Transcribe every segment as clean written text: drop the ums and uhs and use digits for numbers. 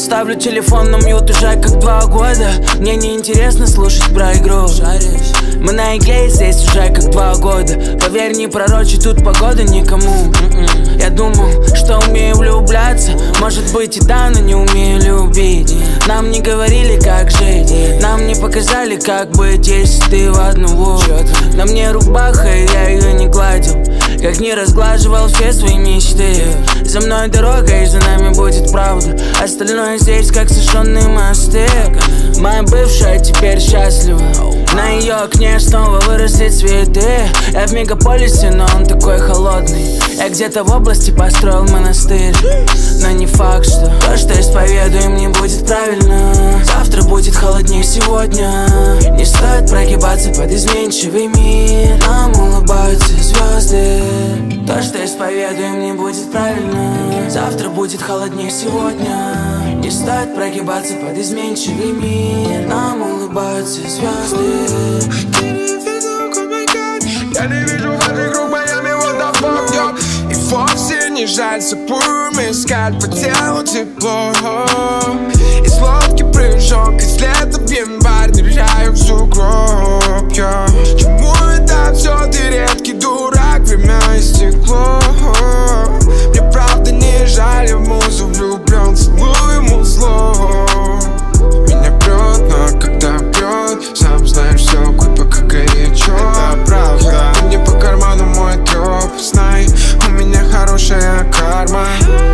ставлю телефон на мьют уже как 2 года. Мне не интересно слушать про игру. Мы на игле здесь уже как 2 года. Поверь, не пророчи тут погода никому. Я думал, что умею влюбляться. Может быть и да, но не умею любить. Нам не говорили, как жить. Нам не показали, как быть, если ты в одного. На мне рубаха, и я ее не гладил. Как не разглаживал все свои мечты. За мной дорога, и за нами будет правда. Остальное здесь как сожженные мосты. Моя бывшая теперь счастлива. На ее окне снова выросли цветы. Я в мегаполисе, но он такой холодный. Я где-то в области построил монастырь. Но не факт, что то, что исповедуем, не будет правильно. Завтра будет холоднее сегодня. Не стоит прогибаться под изменчивый мир. Нам улыбаются звезды. То, что исповедуем, не будет правильно. Завтра будет холоднее сегодня. Не стоит прогибаться под изменчивый мир. Нам улыбаются звезды. Я не вижу ваших рук, Майами, what the fuck, yo. И вовсе не жаль сапуем искать по телу тепло. Из лодки прыжок, из лета в январь ныряю в сугроб, yo. Чему это все, ты редкий дурак, время истекло. Мне правда не жаль, я в музу влюблен, целую музло. Меня прет, но когда прет, сам знаешь, все глупо, как горячо. Это правда, ты мне по карману мой троп. Знай, у меня хорошая карма.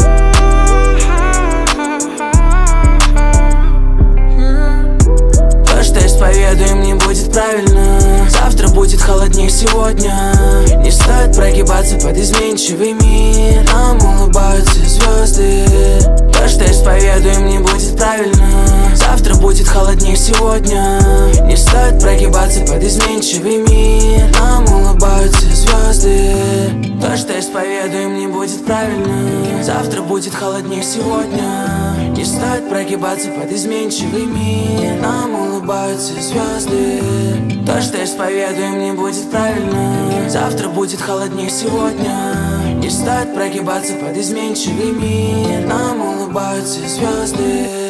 То, что исповедуем, не будет правильно. Завтра будет холоднее сегодня. Не стоит прогибаться под изменчивый мир. Нам улыбаются звезды. То, что исповедуем, не будет правильно. Завтра будет холоднее сегодня. Не стоит прогибаться под изменчивый мир. Нам улыбаются звезды. То, что исповедуем, не будет правильно. Завтра будет холоднее сегодня. Не стоит прогибаться под изменчивый мир. Нам улыбаются звезды. То, что исповедуем, не будет правильно. Завтра будет холоднее сегодня. Не стоит прогибаться под изменчивый мир. Нам улыбаются звезды.